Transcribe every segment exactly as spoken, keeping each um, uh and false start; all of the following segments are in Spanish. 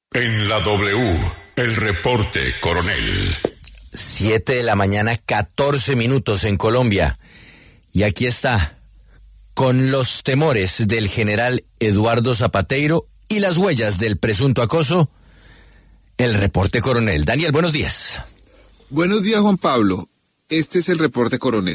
En la W, el reporte coronel. Siete de la mañana, catorce minutos en Colombia. Y aquí está, con los temores del general Eduardo Zapateiro y las huellas del presunto acoso, el reporte coronel. Daniel, buenos días. Buenos días, Juan Pablo. Este es el reporte coronel.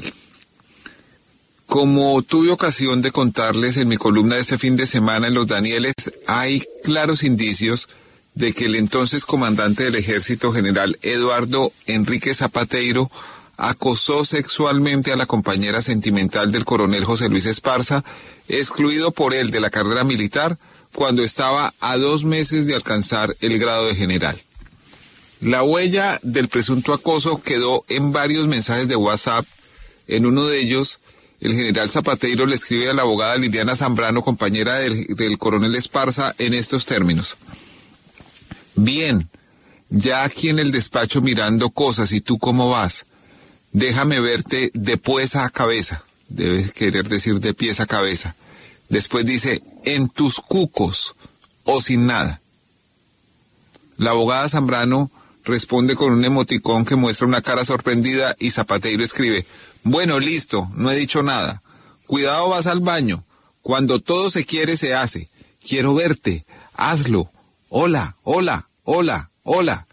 Como tuve ocasión de contarles en mi columna de este fin de semana en Los Danieles, hay claros indicios de que el entonces comandante del ejército, general Eduardo Enrique Zapateiro, acosó sexualmente a la compañera sentimental del coronel José Luis Esparza, excluido por él de la carrera militar cuando estaba a dos meses de alcanzar el grado de general. La huella del presunto acoso quedó en varios mensajes de WhatsApp. En uno de ellos, el general Zapateiro le escribe a la abogada Liliana Zambrano, compañera del, del coronel Esparza, en estos términos: bien, ya aquí en el despacho mirando cosas, ¿y tú cómo vas? Déjame verte de pies a cabeza. Debe querer decir de pies a cabeza. Después dice, en tus cucos o sin nada. La abogada Zambrano responde con un emoticón que muestra una cara sorprendida y Zapateiro escribe, bueno, listo, no he dicho nada. Cuidado, vas al baño. Cuando todo se quiere, se hace. Quiero verte. Hazlo. Hola, hola, hola, hola.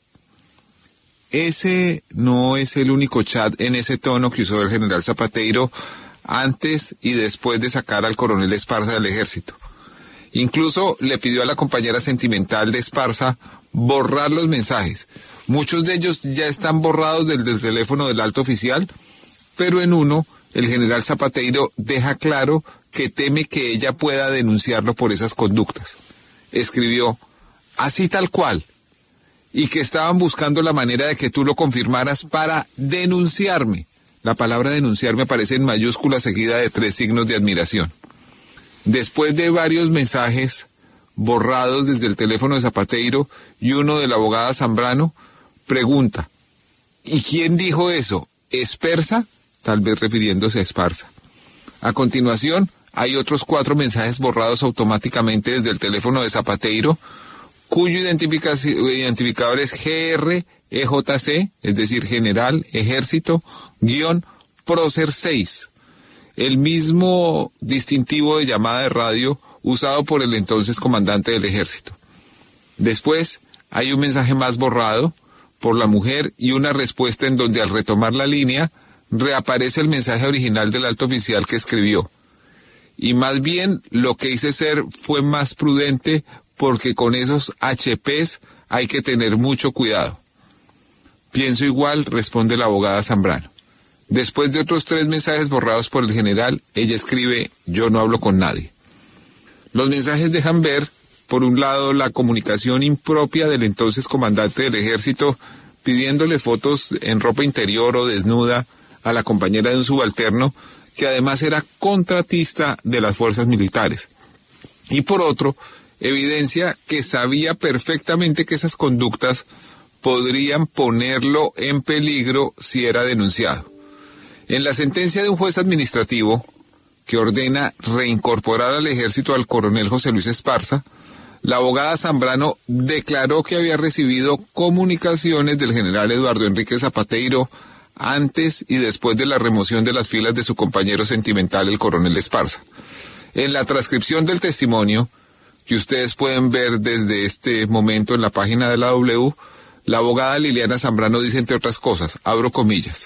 Ese no es el único chat en ese tono que usó el general Zapateiro antes y después de sacar al coronel Esparza del ejército. Incluso le pidió a la compañera sentimental de Esparza borrar los mensajes. Muchos de ellos ya están borrados desde el teléfono del alto oficial, pero en uno, el general Zapateiro deja claro que teme que ella pueda denunciarlo por esas conductas. Escribió, así tal cual, y que estaban buscando la manera de que tú lo confirmaras para denunciarme. La palabra denunciarme aparece en mayúscula seguida de tres signos de admiración. Después de varios mensajes borrados desde el teléfono de Zapateiro y uno de la abogada Zambrano, pregunta, ¿y quién dijo eso? ¿Esparza? Tal vez refiriéndose a Esparza. A continuación, hay otros cuatro mensajes borrados automáticamente desde el teléfono de Zapateiro, cuyo identificador es G R E J C, es decir, General Ejército, guión Prócer seis, el mismo distintivo de llamada de radio usado por el entonces comandante del ejército. Después, hay un mensaje más borrado por la mujer y una respuesta en donde al retomar la línea, reaparece el mensaje original del alto oficial que escribió. Y más bien, lo que hice ser fue más prudente porque con esos H Pes hay que tener mucho cuidado. Pienso igual, responde la abogada Zambrano. Después de otros tres mensajes borrados por el general, ella escribe, yo no hablo con nadie. Los mensajes dejan ver, por un lado, la comunicación impropia del entonces comandante del ejército, pidiéndole fotos en ropa interior o desnuda a la compañera de un subalterno, que además era contratista de las fuerzas militares. Y por otro, evidencia que sabía perfectamente que esas conductas podrían ponerlo en peligro si era denunciado. En la sentencia de un juez administrativo que ordena reincorporar al ejército al coronel José Luis Esparza, la abogada Zambrano declaró que había recibido comunicaciones del general Eduardo Enrique Zapateiro antes y después de la remoción de las filas de su compañero sentimental, el coronel Esparza. En la transcripción del testimonio, que ustedes pueden ver desde este momento en la página de la W, la abogada Liliana Zambrano dice, entre otras cosas, abro comillas,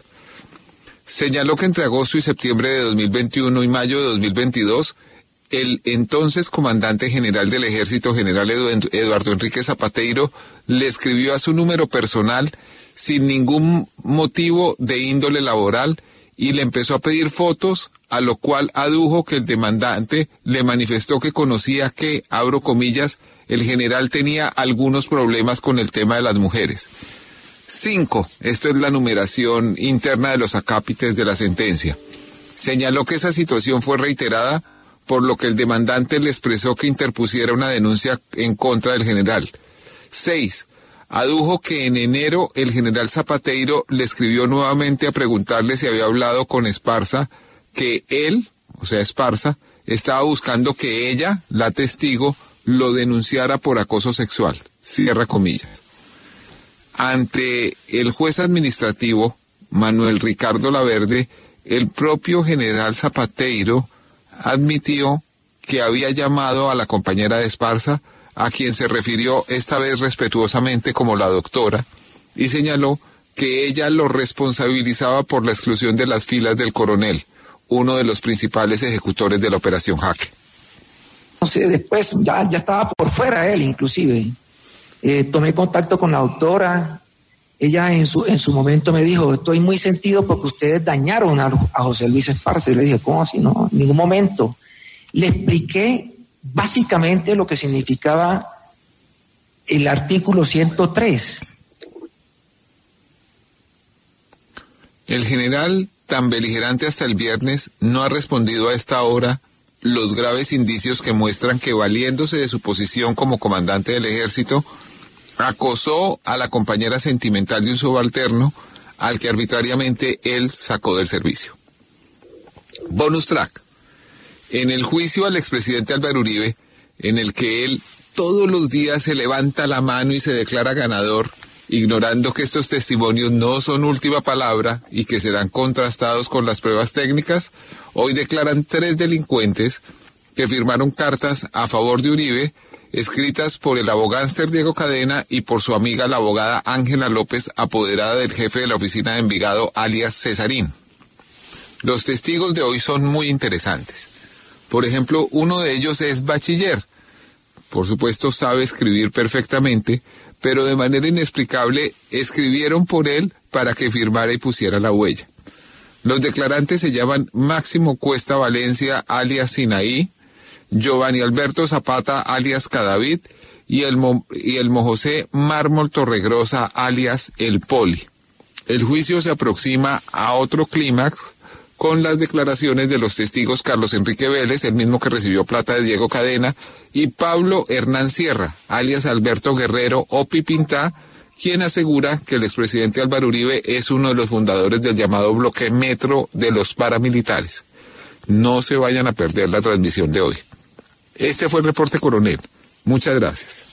señaló que entre agosto y septiembre de dos mil veintiuno y mayo de dos mil veintidós, el entonces comandante general del ejército, general Eduardo Enrique Zapateiro, le escribió a su número personal sin ningún motivo de índole laboral y le empezó a pedir fotos, a lo cual adujo que el demandante le manifestó que conocía que, abro comillas, el general tenía algunos problemas con el tema de las mujeres. Cinco, esto es la numeración interna de los acápites de la sentencia. Señaló que esa situación fue reiterada, por lo que el demandante le expresó que interpusiera una denuncia en contra del general. Seis, adujo que en enero el general Zapateiro le escribió nuevamente a preguntarle si había hablado con Esparza, que él, o sea Esparza, estaba buscando que ella, la testigo, lo denunciara por acoso sexual. cierra comillas. Ante el juez administrativo, Manuel Ricardo Laverde, el propio general Zapateiro admitió que había llamado a la compañera de Esparza, a quien se refirió esta vez respetuosamente como la doctora, y señaló que ella lo responsabilizaba por la exclusión de las filas del coronel, uno de los principales ejecutores de la Operación Jaque. No sé, después ya, ya estaba por fuera él, inclusive. Eh, tomé contacto con la doctora. Ella en su en su momento me dijo, estoy muy sentido porque ustedes dañaron a, a José Luis Esparza. Y le dije, ¿cómo así? No, en ningún momento. Le expliqué básicamente lo que significaba el artículo ciento tres. El general, tan beligerante hasta el viernes, no ha respondido a esta hora los graves indicios que muestran que, valiéndose de su posición como comandante del ejército, acosó a la compañera sentimental de un subalterno al que arbitrariamente él sacó del servicio. Bonus track. En el juicio al expresidente Álvaro Uribe, en el que él todos los días se levanta la mano y se declara ganador, ignorando que estos testimonios no son última palabra y que serán contrastados con las pruebas técnicas, hoy declaran tres delincuentes que firmaron cartas a favor de Uribe, escritas por el abogánster Diego Cadena y por su amiga la abogada Ángela López, apoderada del jefe de la oficina de Envigado, alias Cesarín. Los testigos de hoy son muy interesantes. Por ejemplo, uno de ellos es bachiller. Por supuesto sabe escribir perfectamente, pero de manera inexplicable escribieron por él para que firmara y pusiera la huella. Los declarantes se llaman Máximo Cuesta Valencia, alias Sinaí, Giovanni Alberto Zapata, alias Cadavid, y el, Mo, y el Mojosé Mármol Torregrosa, alias El Poli. El juicio se aproxima a otro clímax con las declaraciones de los testigos Carlos Enrique Vélez, el mismo que recibió plata de Diego Cadena, y Pablo Hernán Sierra, alias Alberto Guerrero o Pipintá, quien asegura que el expresidente Álvaro Uribe es uno de los fundadores del llamado bloque Metro de los paramilitares. No se vayan a perder la transmisión de hoy. Este fue el Reporte Coronel. Muchas gracias.